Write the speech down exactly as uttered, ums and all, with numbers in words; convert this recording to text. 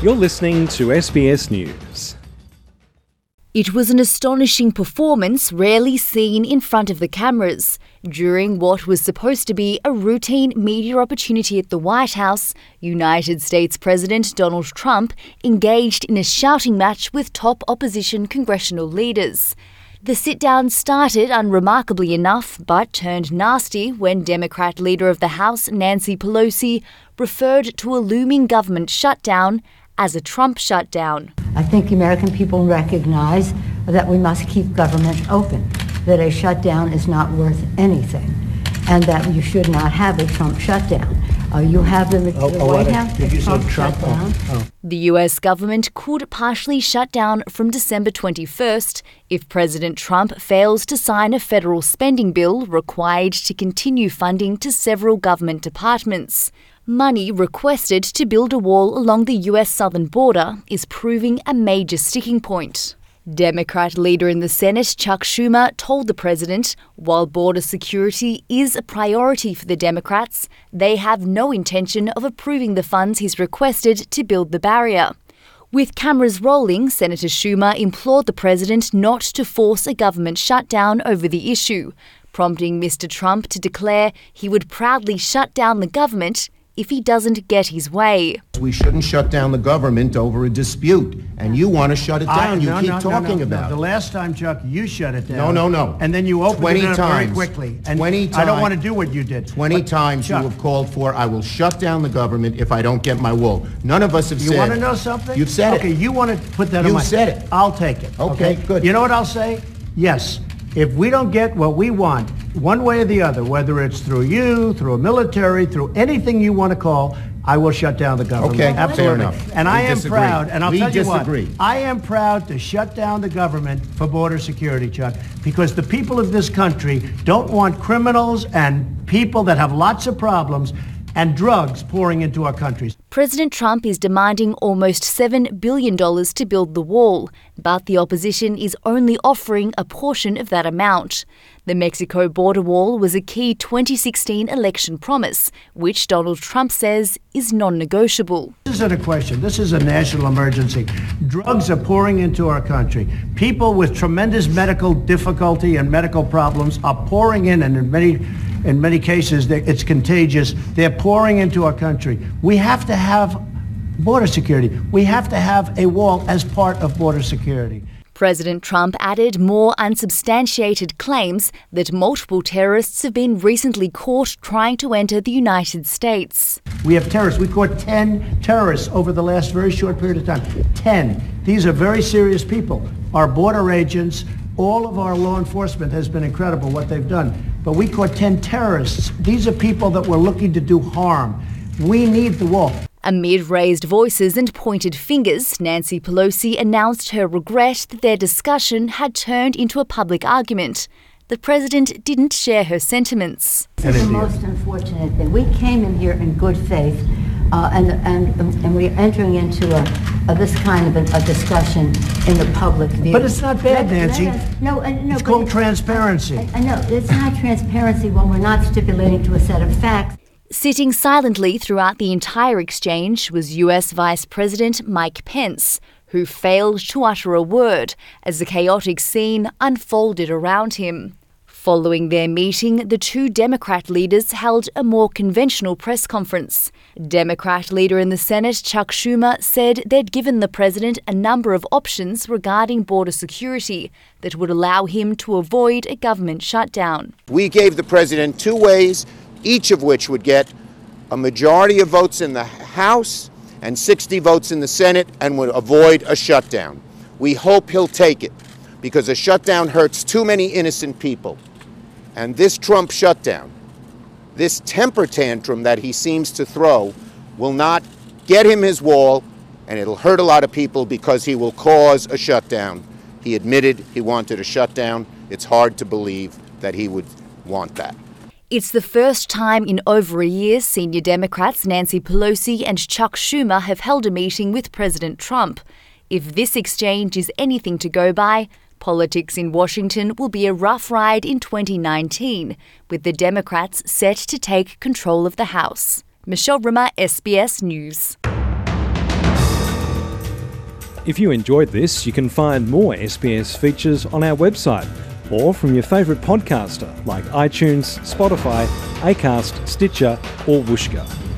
You're listening to S B S News. It was an astonishing performance rarely seen in front of the cameras. During what was supposed to be a routine media opportunity at the White House, United States President Donald Trump engaged in a shouting match with top opposition congressional leaders. The sit-down started unremarkably enough, but turned nasty when Democrat Leader of the House, Nancy Pelosi, referred to a looming government shutdown as a Trump shutdown. I think the American people recognize that we must keep government open, that a shutdown is not worth anything, and that you should not have a Trump shutdown. Uh, you have the, the oh, White oh, House, did the you Trump, say Trump shutdown. Oh, oh. The U S government could partially shut down from December twenty-first if President Trump fails to sign a federal spending bill required to continue funding to several government departments. Money requested to build a wall along the U S southern border is proving a major sticking point. Democrat leader in the Senate, Chuck Schumer, told the president, while border security is a priority for the Democrats, they have no intention of approving the funds he's requested to build the barrier. With cameras rolling, Senator Schumer implored the president not to force a government shutdown over the issue, prompting Mister Trump to declare he would proudly shut down the government if he doesn't get his way. We shouldn't shut down the government over a dispute, and you want to shut it down. I, you no, keep no, talking no, no, about no. it. The last time, Chuck, you shut it down. No, no, no. And then you opened twenty it up times. very quickly. And twenty I don't time- want to do what you did. Twenty But, times Chuck, you have called for, I will shut down the government if I don't get my wall. None of us have You said. want to know something? You've said okay, it. Okay, you want to put that on You my... said it. I'll take it. Okay, good. You know what I'll say? Yes. If we don't get what we want, one way or the other, whether it's through you, through a military, through anything you want to call, I will shut down the government. Okay, absolutely. fair enough. And We I am disagree. proud, and I'll We tell you disagree. what, I am proud to shut down the government for border security, Chuck, because the people of this country don't want criminals and people that have lots of problems and drugs pouring into our countries. President Trump is demanding almost seven billion dollars to build the wall, but the opposition is only offering a portion of that amount. The Mexico border wall was a key twenty sixteen election promise, which Donald Trump says is non-negotiable. This isn't a question. This is a national emergency. Drugs are pouring into our country. People with tremendous medical difficulty and medical problems are pouring in, and in many In many cases, it's contagious. They're pouring into our country. We have to have border security. We have to have a wall as part of border security. President Trump added more unsubstantiated claims that multiple terrorists have been recently caught trying to enter the United States. We have terrorists. We caught ten terrorists over the last very short period of time. ten. These are very serious people. Our border agents, all of our law enforcement has been incredible what they've done. But we caught ten terrorists. These are people that were looking to do harm. We need the wall. Amid raised voices and pointed fingers, Nancy Pelosi announced her regret that their discussion had turned into a public argument. The president didn't share her sentiments. This is the most unfortunate thing. We came in here in good faith, uh, and, and, and we're entering into a, a, this kind of a, a discussion in the public view. But it's not bad, Let- Nancy. let us- no, uh, no, It's but called transparency. I, I know, it's not transparency when we're not stipulating to a set of facts. Sitting silently throughout the entire exchange was U S Vice President Mike Pence, who failed to utter a word as the chaotic scene unfolded around him. Following their meeting, the two Democrat leaders held a more conventional press conference. Democrat leader in the Senate, Chuck Schumer, said they'd given the president a number of options regarding border security that would allow him to avoid a government shutdown. We gave the president two ways, each of which would get a majority of votes in the House and sixty votes in the Senate and would avoid a shutdown. We hope he'll take it, because a shutdown hurts too many innocent people. And this Trump shutdown, this temper tantrum that he seems to throw, will not get him his wall, and it'll hurt a lot of people because he will cause a shutdown. He admitted he wanted a shutdown. It's hard to believe that he would want that. It's the first time in over a year senior Democrats Nancy Pelosi and Chuck Schumer have held a meeting with President Trump. If this exchange is anything to go by, politics in Washington will be a rough ride in twenty nineteen, with the Democrats set to take control of the House. Michelle Rimmer, S B S News. If you enjoyed this, you can find more S B S features on our website or from your favourite podcaster like iTunes, Spotify, Acast, Stitcher or Whooshkaa.